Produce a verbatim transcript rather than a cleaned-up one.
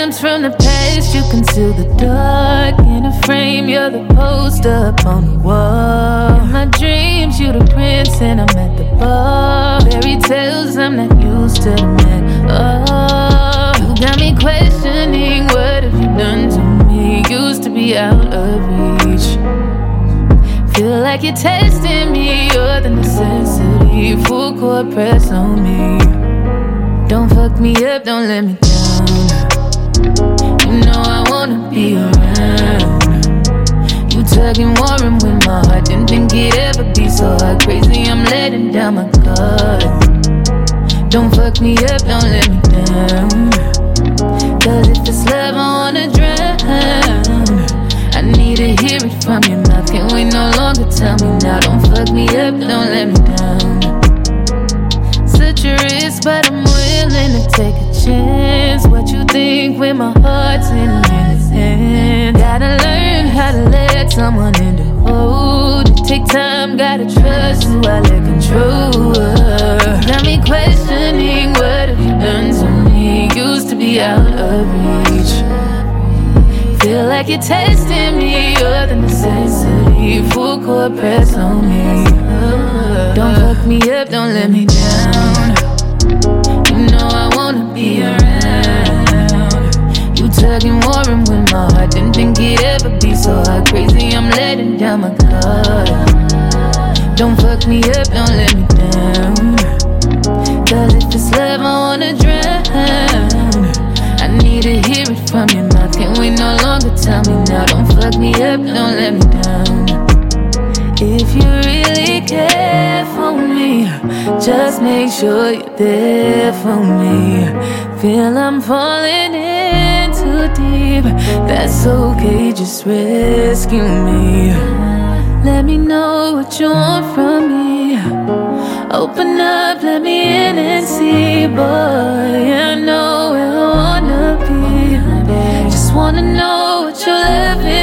Diamonds from the past, you conceal the dark. In a frame, you're the poster up on the wall. In my dreams, you the prince and I'm at the bar. Fairy tales, I'm not used to the man. Oh, you got me questioning, what have you done to me? Used to be out of reach. Feel like you're testing me, you're the necessity. Full court press on me. Don't fuck me up, don't let me down. You know I wanna be around. You tugging, warring with my heart. Didn't think it'd ever be so hard. Crazy, I'm letting down my guard. Don't fuck me up, don't let me down. Cause if it's love, I wanna drown. I need to hear it from your mouth. Can't wait no longer, tell me now. Don't fuck me up, don't let me down. Such a risk, but I'm willing to take a chance. What you think when my heart's in his hand? Gotta learn how to let someone in to hold it. Take time, gotta trust who I let control. Got me questioning, what have you done to me? Used to be out of reach. Feel like you're testing me, you're the necessity. Full court press on me. Don't fuck me up, don't let me down. You know I wanna be around. You tugging, warring with my heart. Didn't think it'd ever be so hard. Crazy, I'm letting down my guard. Don't fuck me up, don't let me down. Cause if it's love, I wanna drown. I need to hear it from your mouth. Can't wait no longer, tell me now. Don't fuck me up, don't let me down. If you really care for me, just make sure you're there for me. Feel I'm falling in too deep. That's okay, just rescue me. Let me know what you want from me. Open up, let me in and see. Boy, I know where I wanna be. Just wanna know what you're living